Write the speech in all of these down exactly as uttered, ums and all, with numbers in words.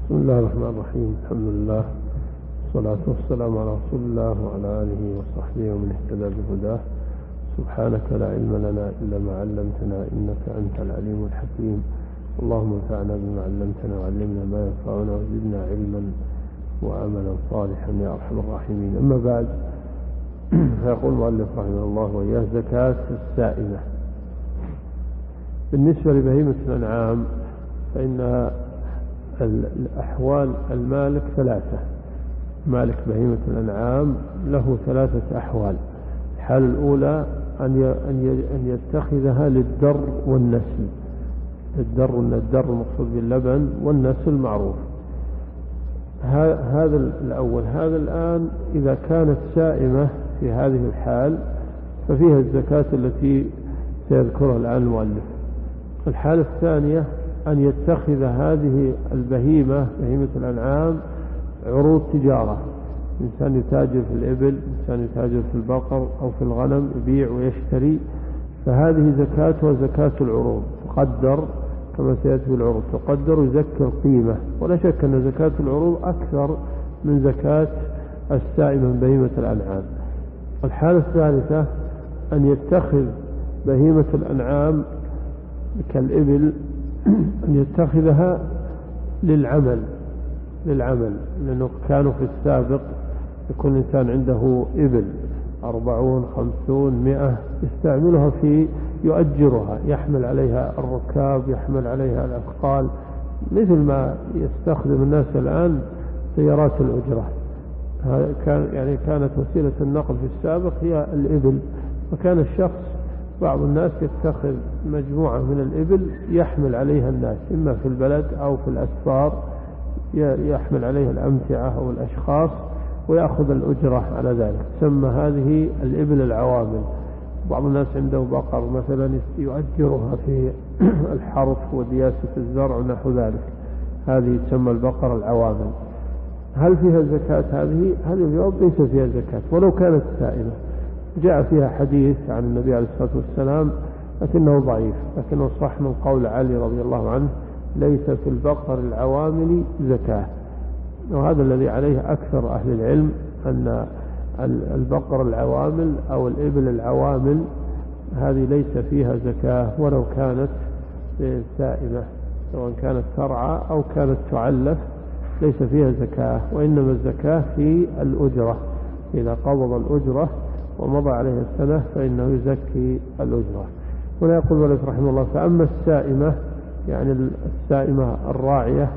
بسم الله الرحمن الرحيم. الحمد لله والصلاة والسلام على رسول الله وعلى آله وصحبه ومن اهتدى بهداه. سبحانك لا علم لنا إلا ما علمتنا إنك أنت العليم الحكيم. اللهم انفعنا بما علمتنا وعلمنا ما ينفعنا وزدنا علما وعملا صالحا يا أرحم الراحمين. أما بعد، فيقول المؤلف رحمه الله وإياه: زكاة السائمة. بالنسبة لبهيمة الأنعام فإن الأحوال المالك ثلاثة. مالك بهيمة الأنعام له ثلاثة أحوال. الحالة الأولى أن يتخذها للدر والنسل. الدر والدر المقصود باللبن، والنسل معروف. هذا الأول. هذا الآن إذا كانت سائمة في هذه الحال ففيها الزكاة التي سيذكرها الآن المؤلف. الحالة الثانية أن يتخذ هذه البهيمة بهيمة الأنعام عروض تجارة. إنسان يتاجر في الإبل، إنسان يتاجر في البقر أو في الغنم، يبيع ويشتري، فهذه زكاتها زكاة العروض. تقدر كما سيأتي في العروض، تقدر ويزكي القيمة. ولا شك أن زكاة العروض أكثر من زكاة السائمة من بهيمة الأنعام. الحالة الثالثة أن يتخذ بهيمة الأنعام كالإبل أن يتخذها للعمل للعمل لأنه كانوا في السابق يكون إنسان عنده إبل أربعون خمسون مئة يستعملها في يؤجرها، يحمل عليها الركاب، يحمل عليها الأثقال، مثل ما يستخدم الناس الآن سيارات الأجرة. كان يعني كانت وسيلة النقل في السابق هي الإبل، وكان الشخص بعض الناس يتخذ مجموعة من الإبل يحمل عليها الناس، إما في البلد أو في الأسفار، يحمل عليها الأمتعة أو الأشخاص ويأخذ الأجرة على ذلك. تسمى هذه الإبل العوامل. بعض الناس عنده بقر مثلا يؤجرها في الحرث ودياسة الزرع ونحو ذلك، هذه تسمى البقر العوامل. هل فيها زكاة هذه؟ هذه الجواب ليس فيها زكاة ولو كانت سائمة. جاء فيها حديث عن النبي عليه الصلاة والسلام لكنه ضعيف، لكنه صح من قول علي رضي الله عنه: ليس في البقر العوامل زكاة. وهذا الذي عليه أكثر أهل العلم، أن البقر العوامل أو الإبل العوامل هذه ليس فيها زكاة ولو كانت سائمة، سواء كانت ترعى أو كانت تعلف ليس فيها زكاة، وإنما الزكاة في الأجرة. إذا قبض الأجرة ومضى عليها السنة فإنه يزكي الأجرة. هنا يقول ولد رحمه الله: فأما السائمة، يعني السائمة الراعية،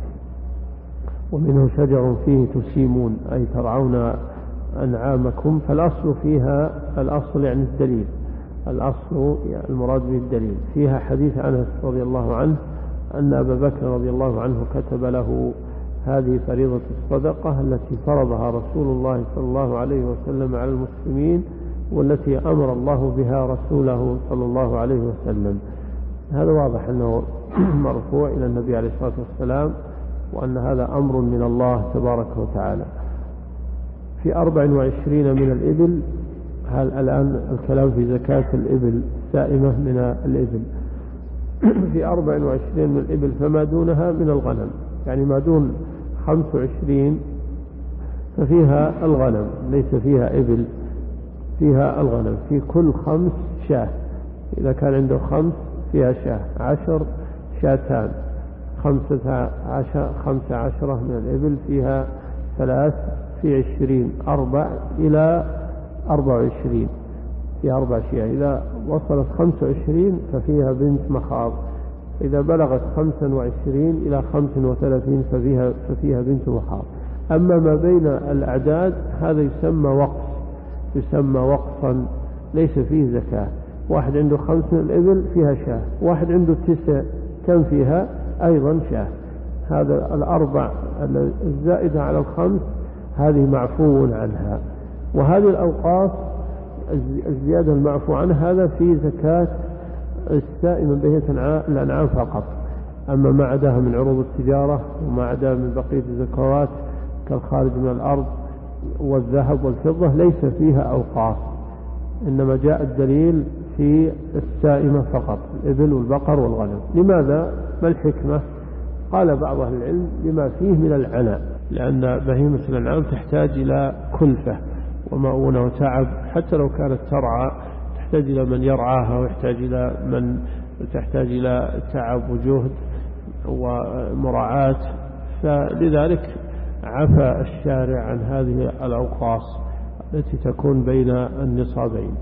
ومنه شجر فيه تسيمون أي ترعون أنعامكم، فالأصل فيها، الأصل يعني الدليل، الأصل يعني المراد به الدليل. فيها حديث أنس رضي الله عنه أن أبا بكر رضي الله عنه كتب له هذه فريضة الصدقة التي فرضها رسول الله صلى الله عليه وسلم على المسلمين، والتي أمر الله بها رسوله صلى الله عليه وسلم. هذا واضح أنه مرفوع إلى النبي عليه الصلاة والسلام، وأن هذا أمر من الله تبارك وتعالى. في أربع وعشرين من الإبل، هل الآن الكلام في زكاة الإبل سائمة من الإبل. في أربع وعشرين من الإبل فما دونها من الغنم، يعني ما دون خمس وعشرين ففيها الغنم، ليس فيها إبل، فيها الغنم. في كل خمس شاة، إذا كان عنده خمس فيها شاة، عشر شاتان، خمسة عشر خمسة عشرة من الإبل فيها ثلاث، في عشرين أربع إلى أربع وعشرين، في أربع شياه. إذا وصلت خمس وعشرين ففيها بنت مخاض، إذا بلغت خمسا وعشرين إلى خمس وثلاثين ففيها, ففيها بنت مخاض. أما ما بين الأعداد هذا يسمى وقف، يسمى وقفا ليس فيه زكاة. واحد عنده خمس من الإبل فيها شاه، واحد عنده تسع كم فيها أيضا شاه. هذا الأربع الزائدة على الخمس هذه معفو عنها. وهذه الأوقاف الزيادة المعفو عنها هذا في زكاة السائمة بهيمة الأنعام فقط. أما ما عداها من عروض التجارة وما عداها من بقية الزكوات كالخارج من الأرض والذهب والفضة ليس فيها أوقاف، إنما جاء الدليل في السائمة فقط، الإبل والبقر والغنم. لماذا؟ ما الحكمة؟ قال بعض أهل العلم لما فيه من العناء، لأن بهيمة الأنعام تحتاج إلى كلفة ومؤونة وتعب، حتى لو كانت ترعى تحتاج إلى من يرعاها، ويحتاج إلى من تحتاج إلى تعب وجهد ومراعاة. فلذلك عفى الشارع عن هذه الأوقاص التي تكون بين النصابين.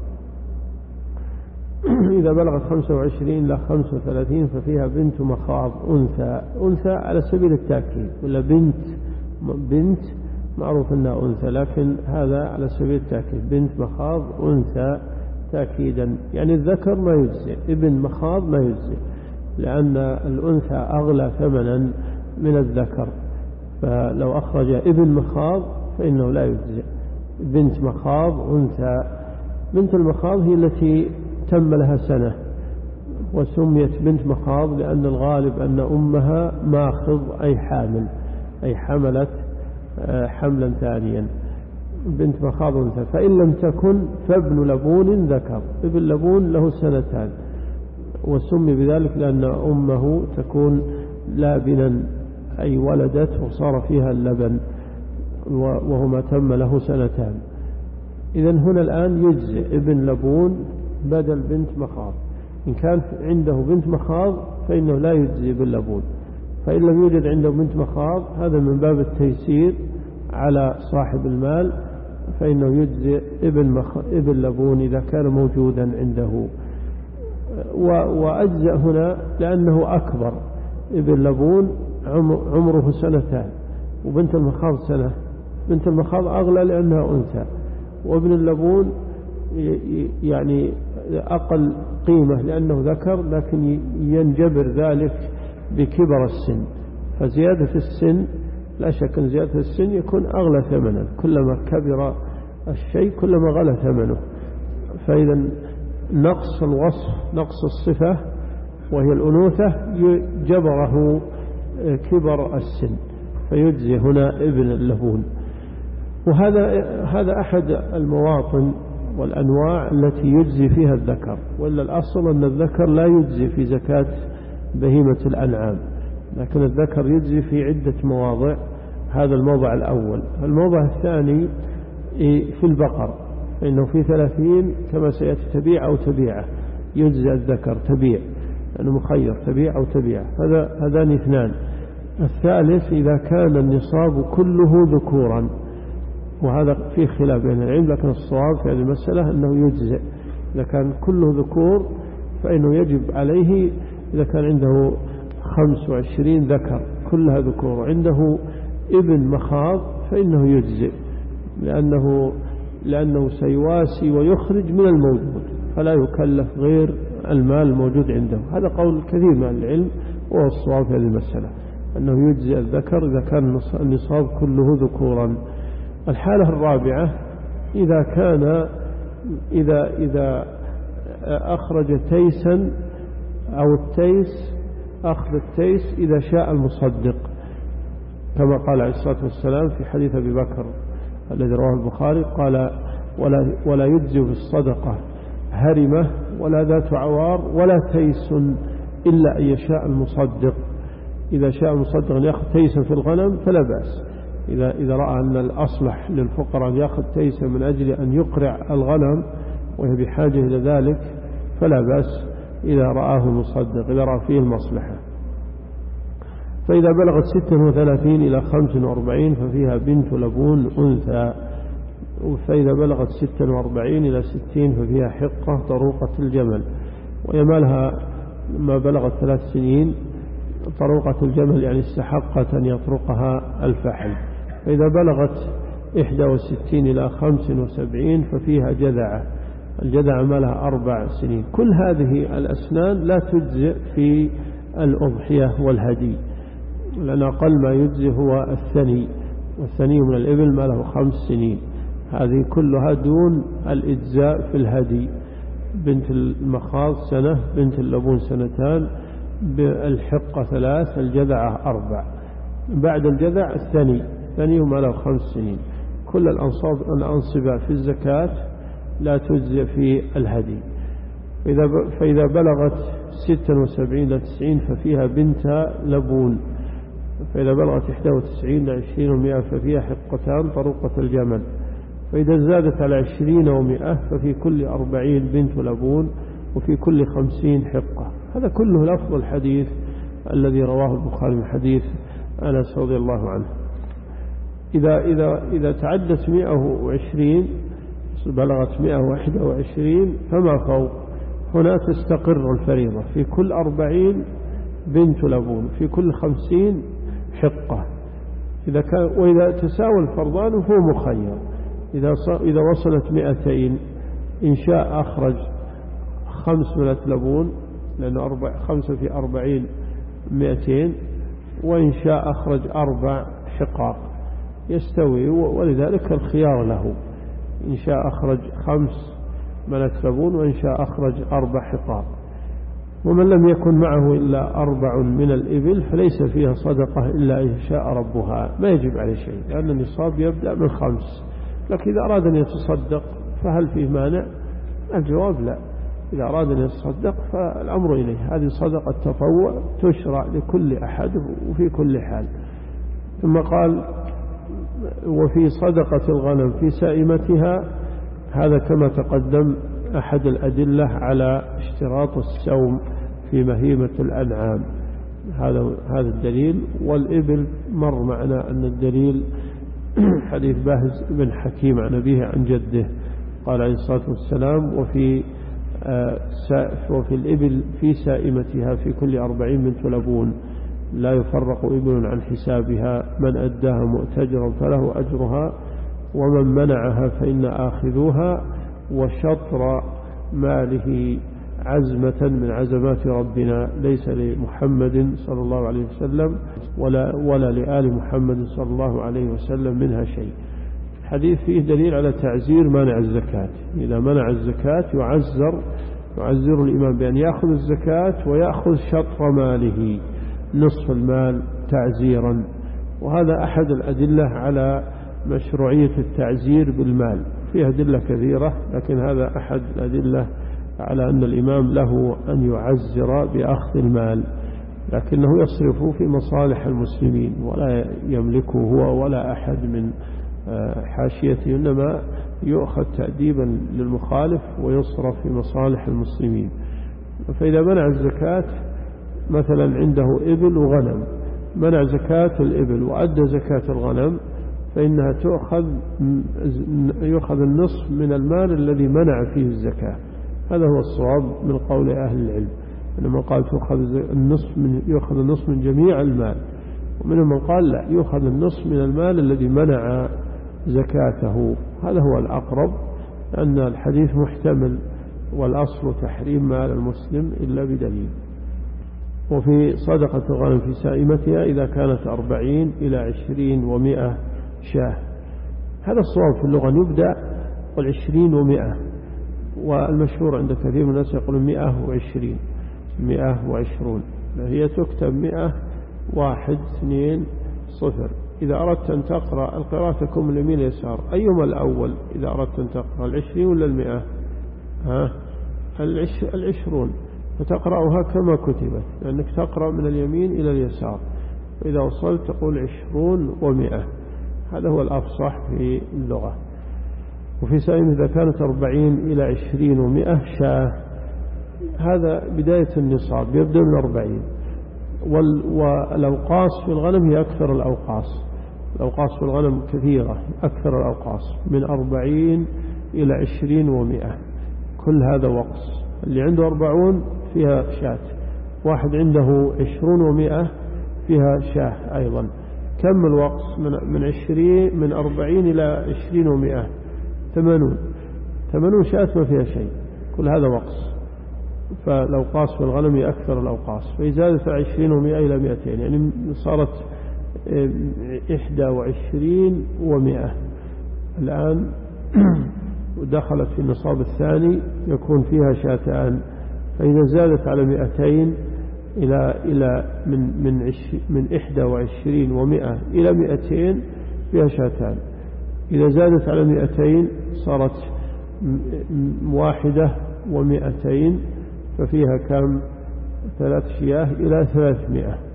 إذا بلغت خمسة وعشرين إلى خمسة وثلاثين ففيها بنت مخاض أنثى، أنثى على سبيل التأكيد، ولا بنت بنت معروف أنها أنثى، لكن هذا على سبيل التأكيد، بنت مخاض أنثى تأكيدا، يعني الذكر ما يجزئ، ابن مخاض ما يجزئ، لأن الأنثى أغلى ثمنا من الذكر، فلو أخرج ابن مخاض فإنه لا يجزئ. بنت مخاض أنثى. بنت المخاض هي التي تم لها سنة، وسميت بنت مخاض لأن الغالب أن أمها ماخض أي حامل، أي حملت حملا ثانيا. بنت مخاض أنثى. فإن لم تكن فابن لبون ذكر، ابن لبون له سنتان، وسمي بذلك لأن أمه تكون لابنا أي ولدت وصار فيها اللبن، وهو ما تم له سنتان. إذن هنا الآن يجزئ ابن لبون بدل بنت مخاض. إن كان عنده بنت مخاض فإنه لا يجزئ ابن لبون، فإن لم يوجد عنده بنت مخاض هذا من باب التيسير على صاحب المال، فإنه يجزئ ابن, مخ... ابن لبون إذا كان موجودا عنده. و... وأجزأ هنا لأنه أكبر، ابن لبون عمره سنتان، وبنت المخاض سنة. بنت المخاض أغلى لأنها أنثى، وابن اللبون يعني أقل قيمة لأنه ذكر، لكن ينجبر ذلك بكبر السن، فزيادة السن لا شك أن زيادة السن يكون أغلى ثمنا، كلما كبر الشيء كلما غلى ثمنه. فإذا نقص الوصف نقص الصفة وهي الأنوثة جبره كبر السن، فيجزي هنا ابن اللبون. وهذا هذا أحد المواطن والأنواع التي يجزي فيها الذكر، وإلا الأصل أن الذكر لا يجزي في زكاة بهيمة الأنعام، لكن الذكر يجزي في عدة مواضع. هذا الموضع الأول. الموضع الثاني في البقر، فإنه في ثلاثين كما سيأتي تبيع أو تبيعة، يجزي الذكر تبيع لأنه مخير تبيع أو تبيع، هذا هذان اثنان. الثالث إذا كان النصاب كله ذكورا، وهذا فيه خلاف بين العلم، لكن الصواب في هذه المسألة أنه يجزئ. إذا كان كله ذكور فإنه يجب عليه، إذا كان عنده خمس وعشرين ذكر كلها ذكور وعنده ابن مخاض فإنه يجزئ، لأنه لأنه سيواسي ويخرج من الموجود، فلا يكلف غير المال الموجود عنده. هذا قول كثير من العلم، وهو الصواب في هذه المسألة أنه يجزئ الذكر إذا كان النصاب كله ذكورا. الحالة الرابعة إذا كان إذا إذا أخرج تيسا، أو التيس أخذ التيس إذا شاء المصدق، كما قال عليه الصلاة والسلام في حديث أبي بكر الذي رواه البخاري، قال ولا, ولا يجزي بالصدقة هرمة ولا ذات عوار ولا تيس إلا أن يشاء المصدق. إذا شاء المصدق أن يأخذ تيسا في الغنم فلا بأس، إذا, إذا رأى أن الأصلح للفقراء أن يأخذ تيسا من أجل أن يقرع الغنم وهي بحاجة إلى ذلك فلا بأس إذا رآه المصدق، إذا رأى فيه المصلحة. فإذا بلغت ستة وثلاثين إلى خمس وأربعين ففيها بنت لبون أنثى، فإذا بلغت ستة وأربعين إلى ستين ففيها حقة طروقة الجمل، ويمالها ما بلغت ثلاث سنين. طروقة الجمل يعني استحقت أن يطرقها الفحل. فإذا بلغت إحدى وستين إلى خمس وسبعين ففيها جذعة، الجذعة مالها أربع سنين. كل هذه الأسنان لا تجزئ في الأضحية والهدي، لأن أقل ما يجزئ هو الثني، والثني من الإبل ماله خمس سنين، هذه كلها دون الإجزاء في الهدي. بنت المخاض سنة، بنت اللبون سنتان، بالحقة ثلاث، الجذعة أربع. بعد الجذع الثني، الثني ماله خمس سنين. كل الأنصاب الأنصبة في الزكاة لا تجزئ في الهدي. فإذا بلغت ستة وسبعين إلى تسعين ففيها بنت لبون، فإذا بلغت إحدى وتسعين إلى عشرين ومئة ففيها حقتان طروقة الجمل، فإذا زادت على عشرين ومئة ففي كل أربعين بنت لبون، وفي كل خمسين حقة. هذا كله لفظ الحديث الذي رواه البخاري من حديث أنس رضي الله عنه. إذا, إذا, إذا تعدت مئة وعشرين بلغت مئة وواحد وعشرين فما فوق، هنا تستقر الفريضة، في كل أربعين بنت لبون، في كل خمسين حقة. إذا كان وإذا تساوى الفرضان فهو مخير. إذا إذا وصلت مئتين إن شاء أخرج خمس بنات لبون، لأنه أربع خمسة في أربعين مئتين، وإن شاء أخرج أربع حقاق يستوي، ولذلك الخيار له، إن شاء أخرج خمس بنات لبون وإن شاء أخرج أربع حقاق. ومن لم يكن معه إلا أربع من الإبل فليس فيها صدقة إلا إن شاء ربها، ما يجب عليه شيء، لأن النصاب يبدأ من خمس. لكن إذا أراد أن يتصدق فهل فيه مانع؟ الجواب لا. إذا أراد أن يتصدق فالأمر إليه، هذه صدقة تطوع تشرع لكل أحد وفي كل حال. ثم قال وفي صدقة الغنم في سائمتها، هذا كما تقدم أحد الأدلة على اشتراط السوم في مهيمة الأنعام، هذا هذا الدليل. والإبل مر معنا أن الدليل حديث باهز بن حكيم عن أبيه عن جده قال عليه الصلاة والسلام وفي وفي الإبل في سائمتها في كل أربعين بنت لبون، لا يفرق إبل عن حسابها، من أداها مؤتجرا فله أجرها، ومن منعها فإن آخذوها، وشطر ماله عزمة من عزمات ربنا، ليس لمحمد صلى الله عليه وسلم ولا, ولا لآل محمد صلى الله عليه وسلم منها شيء. حديث فيه دليل على تعزير مانع الزكاة، إذا منع الزكاة يعزر يعزر الإمام بأن يأخذ الزكاة ويأخذ شطر ماله، نصف المال تعزيرا. وهذا أحد الأدلة على مشروعية التعزير بالمال، فيها أدلة كثيرة، لكن هذا أحد الأدلة على أن الإمام له أن يعزر بأخذ المال، لكنه يصرفه في مصالح المسلمين ولا يملكه هو ولا أحد من حاشيته، إنما يؤخذ تأديبا للمخالف ويصرف في مصالح المسلمين. فإذا منع الزكاة مثلا عنده إبل وغنم، منع زكاة الإبل وأدى زكاة الغنم، فإنها تؤخذ يؤخذ النصف من المال الذي منع فيه الزكاة. هذا هو الصواب من قول أهل العلم، إنما قال تؤخذ النصف من يؤخذ النصف من جميع المال، ومنهم من قال لا، يؤخذ النصف من المال الذي منع زكاته. هذا هو الأقرب، لأن الحديث محتمل، والأصل تحريم مال المسلم إلا بدليل. وفي صدقة الغنم في سائمتها إذا كانت أربعين إلى عشرين ومئة شاه. هذا الصواب في اللغة، يبدأ والعشرين ومئة، والمشهور عند كثير من الناس يقولون مئة وعشرين، مئة وعشرون، هي تكتب مئة واحد اثنين صفر. إذا أردت أن تقرأ القراءة تكون من اليمين اليسار، أيهما الأول إذا أردت أن تقرأ، العشرين ولا المئة؟ ها العش... العشرون، فتقرأها كما كتبت، لأنك تقرأ من اليمين إلى اليسار، وإذا وصلت تقول عشرون ومئة. هذا هو الأفصح في اللغة. وفي سائمة إذا كانت أربعين إلى عشرين ومئة شاه، هذا بداية النصاب، يبدأ من أربعين. والأوقاص في الغنم هي أكثر الأوقاص، الأوقاص في الغنم كثيرة، أكثر الأوقاص من أربعين إلى عشرين ومئة، كل هذا وقص. اللي عنده أربعون فيها شاة، واحد عنده عشرون ومئة فيها شاه أيضا. كم الوقص من من عشرين من أربعين إلى عشرين ومئة؟ ثمانون، ثمانون شاة ما فيها شيء، كل هذا وقص. فالأوقاص في الغنم أكثر الأوقاص، فإزادة عشرين ومئة إلى مئتين، يعني صارت إحدى وعشرين ومئة الآن، ودخلت في النصاب الثاني يكون فيها شاتان. فإذا زادت على مئتين إلى إلى من من عش من إحدى وعشرين ومئة إلى مئتين فيها شاتان. إذا زادت على مئتين صارت واحدة ومئتين، ففيها كم؟ ثلاث شياه إلى ثلاثمائة.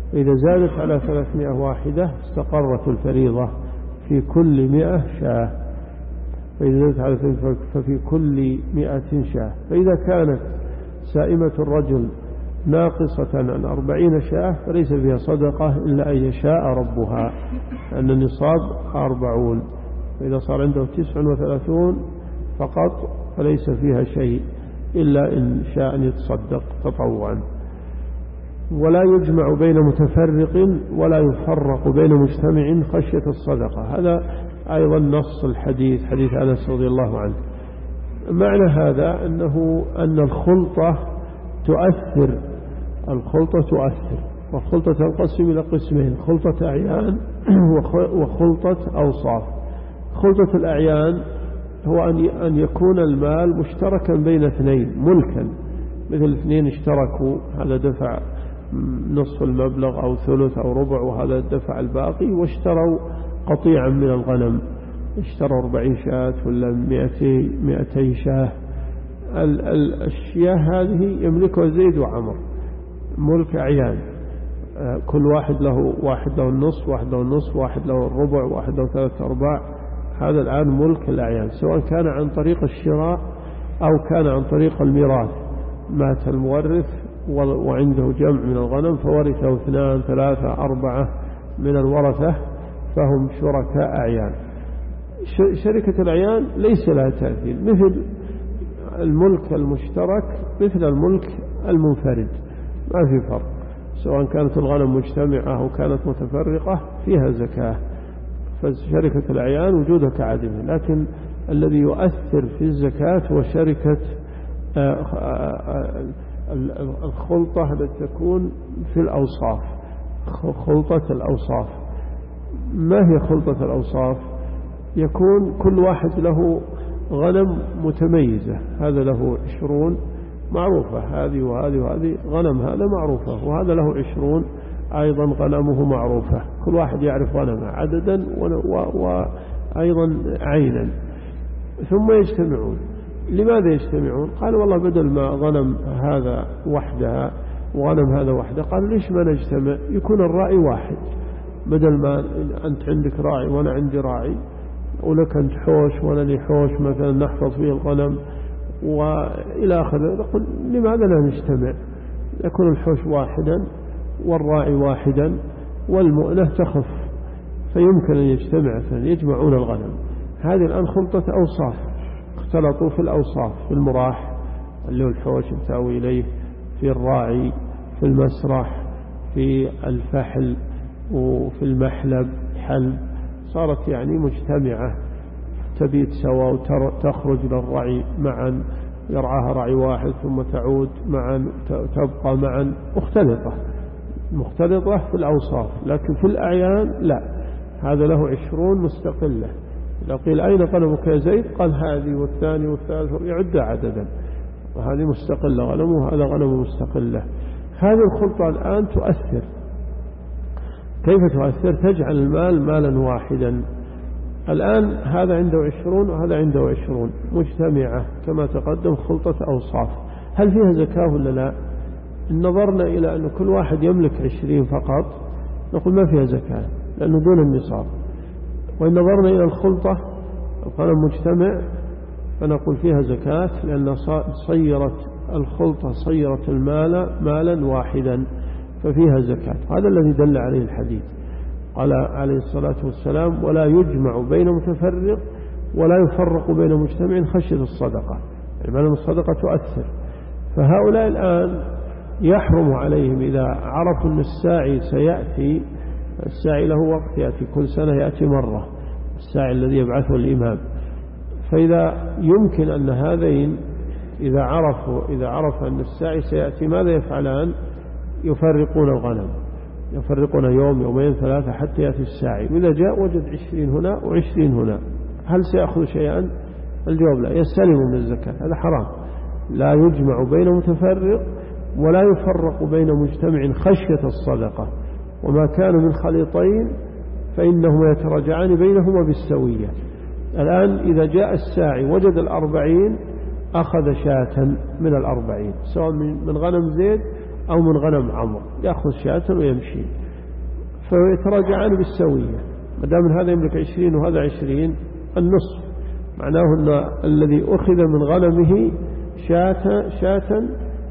فإذا زادت على ثلاثمائة واحدة استقرت الفريضة في كل مئة شاة، فإذا زادت على ثلاثمائة ففي كل مئة شاة. فإذا كانت سائمة الرجل ناقصة عن أربعين شاة فليس فيها صدقة إلا أن يشاء ربها، أن النصاب أربعون، فإذا صار عنده تسع وثلاثون فقط فليس فيها شيء إلا إن شاء أن يتصدق تطوعا. ولا يجمع بين متفرق ولا يفرق بين مجتمع خشية الصدقة. هذا أيضا نص الحديث، حديث أنس رضي الله عنه. معنى هذا أنه أن الخلطة تؤثر، الخلطة تؤثر، والخلطة تنقسم إلى قسمين: خلطة أعيان وخلطة أوصاف. خلطة الأعيان هو أن يكون المال مشتركا بين اثنين ملكا، مثل اثنين اشتركوا، هذا دفع نصف المبلغ أو ثلث أو ربع وهذا دفع الباقي، واشتروا قطيعا من الغنم، اشتروا أربعين شاة ولا مئتي شاة. الأشياء هذه يملكها زيد وعمر، ملك أعيان، كل واحد له واحد له النصف، واحد له النصف، واحد له الربع، واحد له ثلاثة أرباع. هذا الآن ملك الأعيان، سواء كان عن طريق الشراء أو كان عن طريق الميراث. مات المورث وعنده جمع من الغنم فورثه اثنان ثلاثة أربعة من الورثة فهم شركاء أعيان. شركة الأعيان ليس لها تأثير، مثل الملك المشترك مثل الملك المنفرد، ما في فرق، سواء كانت الغنم مجتمعة أو كانت متفرقة فيها زكاة. فشركة الأعيان وجودها كعدمه، لكن الذي يؤثر في الزكاة هو شركة الخلطة التي تكون في الأوصاف، خلطة الأوصاف. ما هي خلطة الأوصاف؟ يكون كل واحد له غنم متميزة، هذا له عشرون معروفة، هذه وهذه وهذه غنم هذا معروفة، وهذا له عشرون أيضا غنمه معروفة، كل واحد يعرف غنمه عددا وأيضا عينا، ثم يجتمعون. لماذا يجتمعون؟ قال والله بدل ما غنم هذا وحدها وغنم هذا وحده، قال ليش ما نجتمع يكون الراعي واحد، بدل ما أنت عندك راعي وأنا عندي راعي، ولك أنت حوش وأنا لي حوش مثلا نحفظ فيه الغنم وإلى آخره، نقول لماذا لا نجتمع، يكون الحوش واحدا والراعي واحدا والمؤنة تخف، فيمكن أن يجتمع يجمعون الغنم. هذه الآن خلطة أوصاف، اختلطوا في الأوصاف، في المراح اللي هو الحوش يساوي إليه، في الراعي، في المسرح، في الفحل، وفي المحلب حلب، صارت يعني مجتمعة تبيت سوا وتخرج للرعي معا، يرعاها رعي واحد ثم تعود معا تبقى معا، مختلطة مختلطة في الأوصاف. لكن في الأعيان لا، هذا له عشرون مستقلة، لو قيل أين غنمك يا زيد قال هذه والثاني والثالث يعد عددا، وهذه مستقلة غنمه وهذا غنم مستقلة. هذه الخلطة الآن تؤثر. كيف تؤثر؟ تجعل المال مالا واحدا. الآن هذا عنده عشرون وهذا عنده عشرون مجتمعة كما تقدم، خلطة أوصاف. هل فيها زكاة ولا لا؟ إن نظرنا إلى أن كل واحد يملك عشرين فقط نقول ما فيها زكاة لأنه دون النصاب. وإن نظرنا إلى الخلطة الغنم مجتمع فنقول فيها زكاة، لأن صيرت الخلطة صيرت المال مالا واحدا ففيها زكاة. هذا الذي دل عليه الحديث. قال عليه الصلاة والسلام ولا يجمع بين متفرق ولا يفرق بين مجتمع خشية الصدقة، يعني الصدقة تؤثر. فهؤلاء الآن يحرم عليهم إذا عرفوا أن الساعي سيأتي، الساعي له وقت يأتي كل سنة، يأتي مرة الساعي الذي يبعثه الإمام، فإذا يمكن أن هذين إذا عرفوا إذا عرف أن الساعي سيأتي ماذا يفعلان؟ يفرقون الغنم، يفرقون يوم يومين ثلاثة حتى يأتي الساعي، وإذا جاء وجد عشرين هنا وعشرين هنا، هل سيأخذ شيئا؟ الجواب لا، يستلم من الزكاة. هذا حرام. لا يجمع بين متفرق ولا يفرق بين مجتمع خشية الصدقة، وما كان من خليطين فإنهما يتراجعان بينهما بالسوية. الآن إذا جاء الساعي وجد الأربعين أخذ شاة من الأربعين، سواء من غنم زيد أو من غنم عمرو، يأخذ شاة ويمشي، فيتراجعان بالسوية. ما دام هذا يملك عشرين وهذا عشرين النصف، معناه أن الذي أخذ من غنمه شاة شاة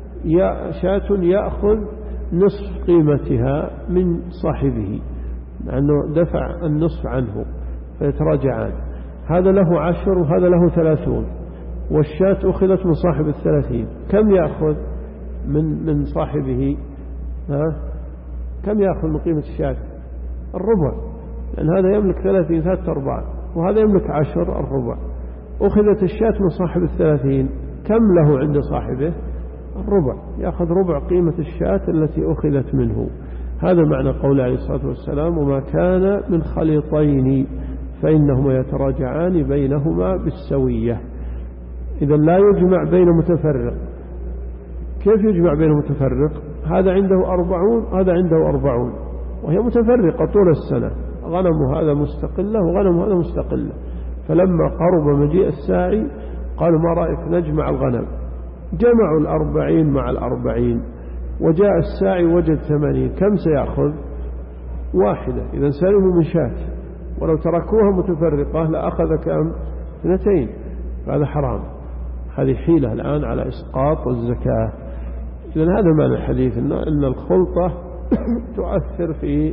شاة يأخذ نصف قيمتها من صاحبه، لأنه دفع النصف عنه، فيتراجعان. هذا له عشر وهذا له ثلاثون، والشاة أخذت من صاحب الثلاثين، كم يأخذ من من صاحبه؟ ها؟ كم يأخذ من قيمة الشاة؟ الربع، لأن هذا يملك ثلاثين ثلاثة أرباع وهذا يملك عشر، الربع. أخذت الشاة من صاحب الثلاثين، كم له عند صاحبه؟ الربع، يأخذ ربع قيمة الشاة التي أخذت منه. هذا معنى قول عليه الصلاة والسلام: وما كان من خليطين فإنهما يتراجعان بينهما بالسوية. إذا لا يجمع بين متفرق. كيف يجمع بين متفرق؟ هذا عنده أربعون هذا عنده أربعون وهي متفرقة طول السنة، غنم هذا مستقلة وغنم هذا مستقلة. فلما قرب مجيء الساعي قالوا: ما رأيك نجمع الغنم؟ جمعوا الأربعين مع الأربعين، وجاء الساعي وجد ثمانين، كم سيأخذ؟ واحدة. إذا سلموا من شاة، ولو تركوها متفرقة لأخذ كم؟ اثنتين. فهذا حرام. هذه حيلة الآن على إسقاط الزكاة. إذن هذا معنى الحديث، إن, إن الخلطة تؤثر في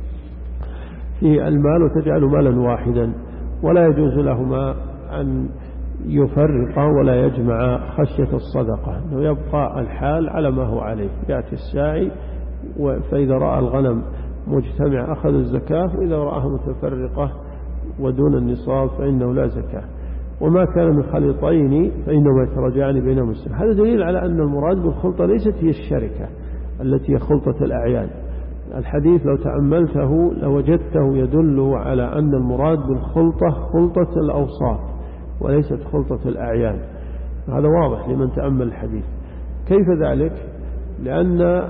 في المال وتجعل مالا واحدا، ولا يجوز لهما أن يفرقا ولا يجمع خشية الصدقة، أنه يبقى الحال على ما هو عليه. يأتي الساعي فإذا رأى الغنم مجتمع أخذ الزكاة، وإذا رآها متفرقة ودون النصاب فإنه لا زكاة. وما كان من خليطين فإنهما يتراجعان بينهما. هذا دليل على أن المراد بالخلطة ليست هي الشركة التي هي خلطة الأعيان. الحديث لو تأملته لوجدته يدل على أن المراد بالخلطة خلطة الأوصاف وليست خلطة الأعيان. هذا واضح لمن تأمل الحديث. كيف ذلك؟ لأن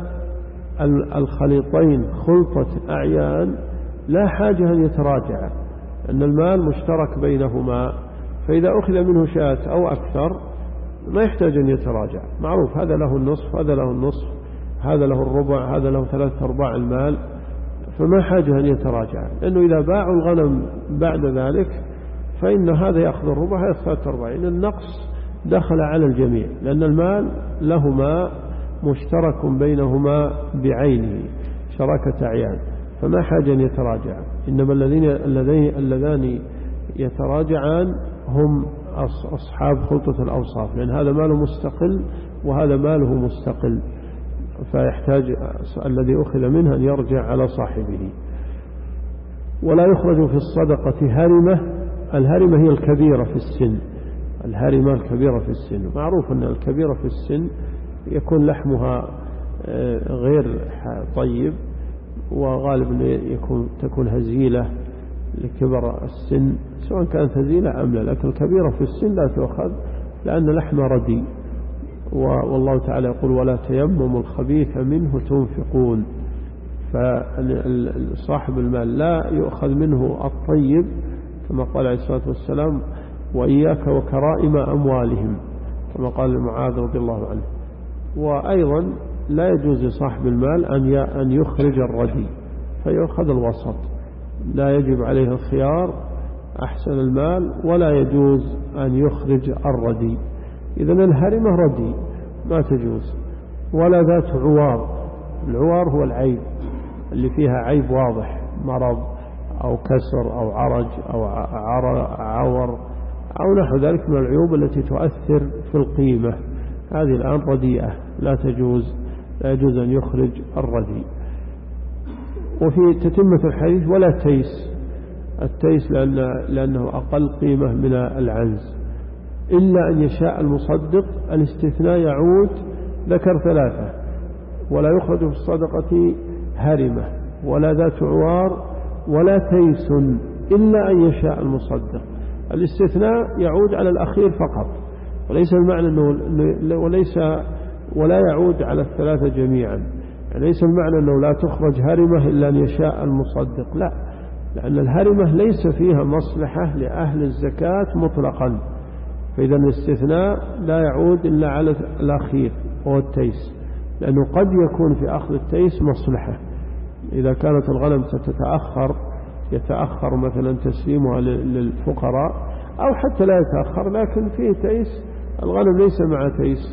الخليطين خلطة أعيان لا حاجة أن يتراجع، أن المال مشترك بينهما، فإذا أخذ منه شاة أو أكثر ما يحتاج أن يتراجع، معروف هذا له النصف هذا له النصف هذا له الربع هذا له ثلاثة أرباع المال، فما حاجة أن يتراجع، لأنه إذا باعوا الغنم بعد ذلك فإن هذا يأخذ الربع هذا ثلاثة أرباع، إن النقص دخل على الجميع، لأن المال لهما مشترك بينهما بعينه شراكة أعيان، فما حاجة أن يتراجع. إنما الذين اللذان يتراجعان هم أصحاب خلطة الأوصاف، لأن هذا ماله مستقل وهذا ماله مستقل، فيحتاج الذي أخذ منه أن يرجع على صاحبه. ولا يخرج في الصدقة هرمة. الهرمة هي الكبيرة في السن، الهرمة الكبيرة في السن، معروف أن الكبيرة في السن يكون لحمها غير طيب، وغالبا يكون تكون هزيلة لكبر السن، سواء كانت هزيلة أم لا، لكن الكبيرة في السن لا تؤخذ لأن لحمها ردي. والله تعالى يقول: ولا تيمموا الخبيث منه تنفقون. فصاحب المال لا يؤخذ منه الطيب كما قال عليه الصلاة والسلام: وإياك وكرائم أموالهم، كما قال معاذ رضي الله عنه. وأيضا لا يجوز لصاحب المال أن يخرج الردي، فيأخذ الوسط، لا يجب عليه الخيار أحسن المال، ولا يجوز أن يخرج الردي. إذن الهرمة ردي ما تجوز، ولا ذات عوار. العوار هو العيب اللي فيها عيب واضح، مرض أو كسر أو عرج أو عور أو نحو ذلك من العيوب التي تؤثر في القيمة، هذه الآن رديئة لا تجوز، لا يجوز أن يخرج الردي. وفي تتمة الحديث: ولا تيس. التيس لأن لأنه أقل قيمة من العنز، إلا أن يشاء المصدق. الاستثناء يعود ذكر ثلاثة: ولا يخرج في الصدقة هرمة ولا ذات عوار ولا تيس إلا أن يشاء المصدق. الاستثناء يعود على الأخير فقط، وليس المعنى أنه وليس ولا يعود على الثلاثة جميعا، يعني ليس المعنى أنه لا تخرج هرمة إلا أن يشاء المصدق، لا، لأن الهرمة ليس فيها مصلحة لأهل الزكاة مطلقا، فإذا الاستثناء لا يعود إلا على الأخير وهو التيس. لأنه قد يكون في أخذ التيس مصلحة. إذا كانت الغنم ستتأخر يتأخر مثلا تسليمها للفقراء، أو حتى لا يتأخر لكن فيه تيس، الغنم ليس مع تيس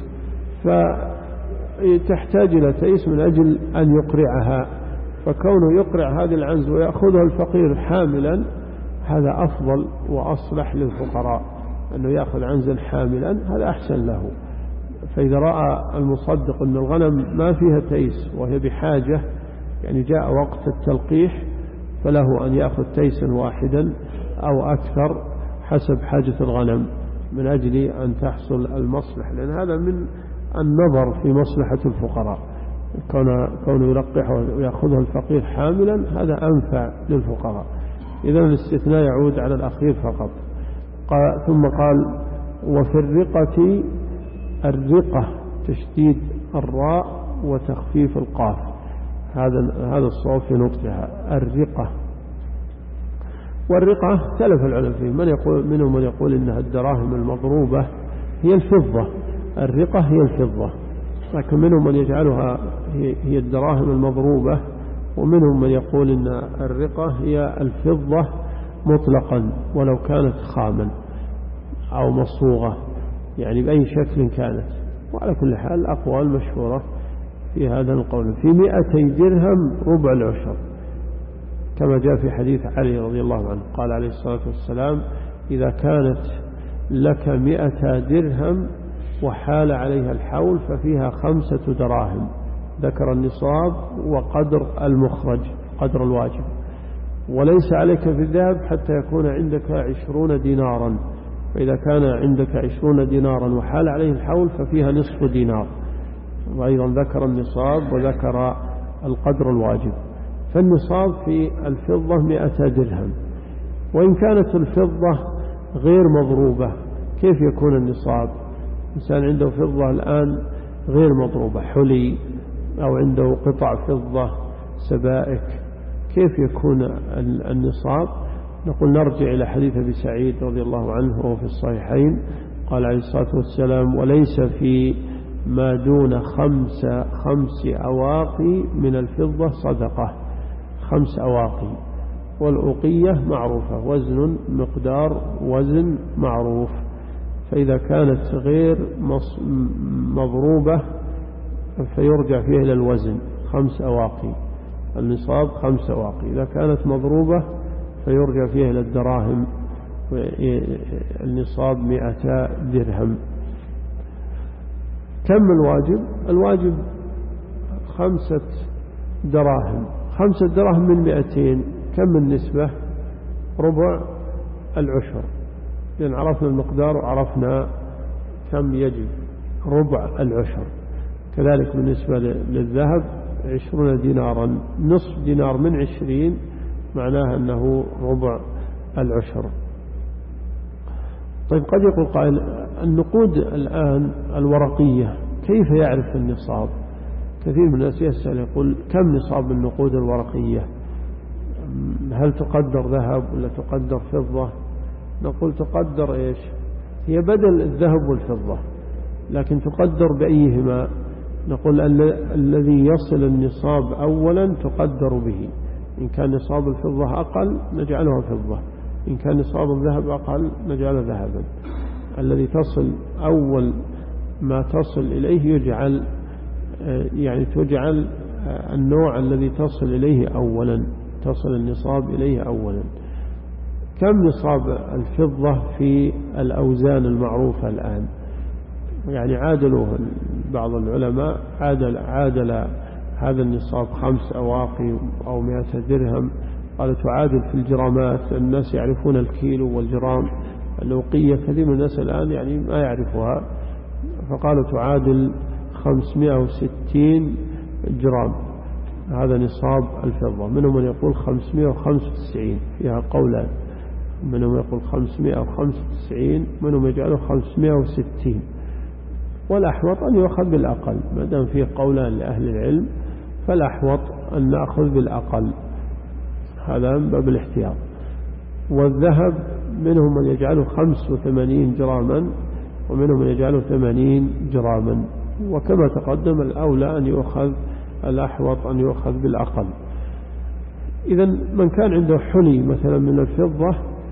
فتحتاج إلى تيس من أجل أن يقرعها، فكونه يقرع هذه العنز ويأخذها الفقير حاملا هذا أفضل وأصلح للفقراء، أنه يأخذ عنزا حاملا هذا أحسن له. فإذا رأى المصدق أن الغنم ما فيها تيس وهي بحاجة، يعني جاء وقت التلقيح، فله أن يأخذ تيسا واحدا أو أكثر حسب حاجة الغنم من أجل أن تحصل المصلحة، لأن هذا من النظر في مصلحة الفقراء. كونه يلقح ويأخذها الفقير حاملا هذا أنفع للفقراء. إذن الاستثناء يعود على الأخير فقط. قال ثم قال وفي الرقة، الرقة تشديد الراء وتخفيف القاف، هذا هذا الصواب في نطقها الرقة. والرقة اختلف العلماء فيه، من يقول منهم من يقول إنها الدراهم المضروبة هي الفضة، الرقة هي الفضة، لكن منهم من يجعلها هي الدراهم المضروبة، ومنهم من يقول إن الرقة هي الفضة مطلقا ولو كانت خاما أو مصوغة، يعني بأي شكل كانت. وعلى كل حال الأقوال مشهورة في هذا القول. في مئتي درهم ربع العشر، كما جاء في حديث علي رضي الله عنه قال عليه الصلاة والسلام إذا كانت لك مئة درهم وحال عليها الحول ففيها خمسة دراهم، ذكر النصاب وقدر المخرج قدر الواجب، وليس عليك في الذهب حتى يكون عندك عشرون دينارا، فإذا كان عندك عشرون دينارا وحال عليه الحول ففيها نصف دينار. وأيضا ذكر النصاب وذكر القدر الواجب. فالنصاب في الفضة مئة درهم، وإن كانت الفضة غير مضروبة كيف يكون النصاب؟ إنسان عنده فضة الآن غير مضروبة حلي، أو عنده قطع فضة سبائك، كيف يكون النصاب؟ نقول نرجع إلى حديث أبي سعيد رضي الله عنه وهو في الصحيحين قال عليه الصلاة والسلام وليس في ما دون خمس خمس أواقي من الفضة صدقة، خمس أواقي، والأوقية معروفة وزن مقدار وزن معروف، فإذا كانت غير مضروبة فيرجع فيها إلى الوزن خمس أواقي، النصاب خمس أواقي، إذا كانت مضروبة فيرجع فيها إلى الدراهم، النصاب مئتا درهم. كم الواجب؟ الواجب خمسة دراهم، خمسة دراهم من مئتين كم النسبة؟ ربع العشر، لأن عرفنا المقدار وعرفنا كم يجب، ربع العشر. كذلك بالنسبة للذهب عشرون دينارا، نصف دينار من عشرين معناه أنه ربع العشر. طيب قد يقول قائل النقود الآن الورقية كيف يعرف النصاب؟ كثير من الناس يسأل يقول كم نصاب النقود الورقية؟ هل تقدر ذهب ولا تقدر فضة؟ نقول تقدر إيش؟ هي بدل الذهب والفضة، لكن تقدر بأيهما؟ نقول الذي يصل النصاب أولا تقدر به، إن كان نصاب الفضة أقل نجعلها فضة، إن كان نصاب الذهب أقل نجعله ذهبا. الذي تصل أول ما تصل إليه يجعل، يعني تجعل النوع الذي تصل إليه أولا، تصل النصاب إليه أولا. كم نصاب الفضة في الأوزان المعروفة الآن؟ يعني عادلوا بعض العلماء عادل, عادل هذا النصاب خمس أواقي أو مئة درهم، قال تعادل في الجرامات، الناس يعرفون الكيلو والجرام، الأوقية كثير من الناس الآن يعني ما يعرفها، فقالوا تعادل خمسمائة وستين جرام، هذا نصاب الفضة. منهم من يقول خمسمائة وخمسة وتسعين، فيها قولان، منهم يقول خمسمائة وخمسة وتسعين، منهم يجعله خمسمائة وستين، والأحوط أن يأخذ بالأقل، ما دام فيه قولان لأهل العلم فالأحوط أن نأخذ بالأقل، هذا من باب الاحتياط. والذهب منهم من يجعله خمس وثمانين جراما، ومنهم من يجعله ثمانين جراما، وكما تقدم الأولى أن يؤخذ الأحوط أن يؤخذ بالأقل. إذا من كان عنده حلي مثلا من الفضة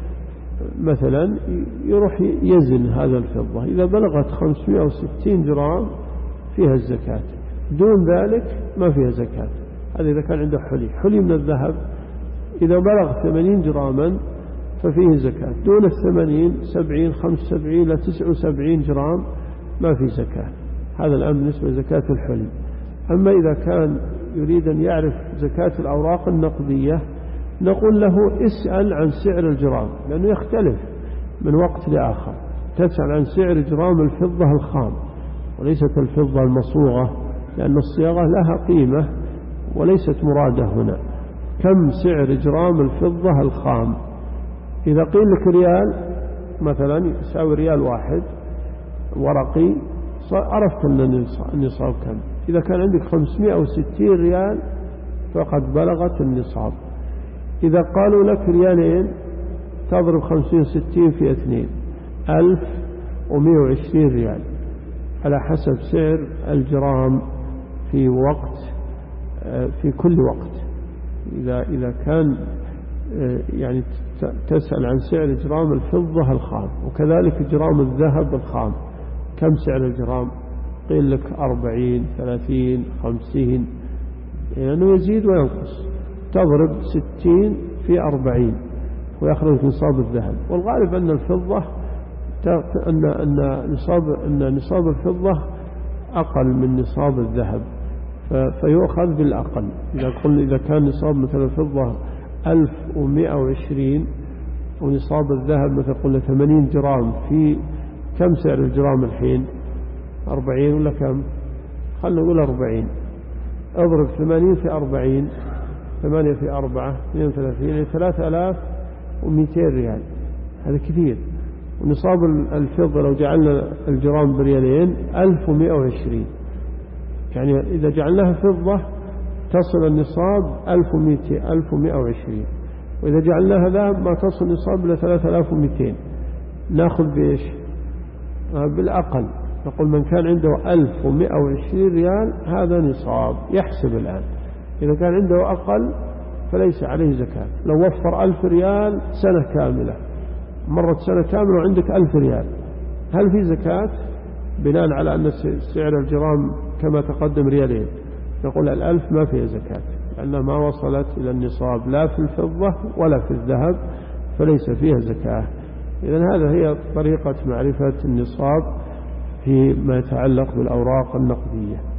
مثلا يروح يزن هذا الفضة، إذا بلغت خمسمائة وستين جرام فيها الزكاة، دون ذلك ما فيها زكاة. هذا إذا كان عنده حلي. حلي من الذهب إذا بلغ ثمانين جراما ففيه زكاة، دون الثمانين سبعين خمس سبعين إلى تسع وسبعين جرام ما في زكاة. هذا الآن بالنسبة لزكاة الحلي. أما إذا كان يريد أن يعرف زكاة الأوراق النقدية نقول له اسأل عن سعر الجرام، لأنه يختلف من وقت لآخر. تسأل عن سعر جرام الفضة الخام وليست الفضة المصوغة، لأن الصياغة لها قيمة وليست مرادة هنا. كم سعر جرام الفضة الخام؟ إذا قيل لك ريال مثلا يساوي ريال واحد ورقي عرفت أن النصاب كم. إذا كان عندك خمسمائة وستين ريال فقد بلغت النصاب. إذا قالوا لك ريالين تضرب خمسين وستين في اثنين ألف ومئة وعشرين ريال على حسب سعر الجرام في وقت في كل وقت. إذا إذا كان يعني تسأل عن سعر جرام الفضة الخام، وكذلك جرام الذهب الخام كم سعر الجرام؟ قيل لك أربعين ثلاثين خمسين، لأنه يعني يزيد وينقص. تضرب ستين في أربعين ويخرج نصاب الذهب. والغالب أن الفضة أن أن نصاب أن نصاب الفضة أقل من نصاب الذهب، فيؤخذ بالأقل. إذا قلنا إذا كان نصاب مثل الفضة ألف ومئة وعشرين ونصاب الذهب مثل قلنا ثمانين جرام، في كم سعر الجرام الحين؟ أربعين ولا كم؟ خلنا نقول أربعين. اضرب ثمانين في أربعين، ثمانية في أربعة اثنين وثلاثين، ثلاثة آلاف ومئتين ريال. هذا كثير. ونصاب الفضة لو جعلنا الجرام بريالين ألف ومئة وعشرين، يعني إذا جعلناها فضة تصل النصاب ألف ومئة وعشرين، وإذا جعلناها ذهب ما تصل النصاب إلى ثلاثة آلاف ومئتين. نأخذ بإيش؟ بالأقل. نقول من كان عنده ألف ومئة وعشرين ريال هذا نصاب يحسب الآن. إذا كان عنده أقل فليس عليه زكاة. لو وفر ألف ريال سنة كاملة، مرت سنة كاملة وعندك ألف ريال، هل في زكاة؟ بناء على أن سعر الجرام كما تقدم ريالين، نقول الألف ما فيها زكاة، لأنها ما وصلت إلى النصاب لا في الفضة ولا في الذهب، فليس فيها زكاة. إذن هذا هي طريقة معرفة النصاب فيما يتعلق بالأوراق النقدية.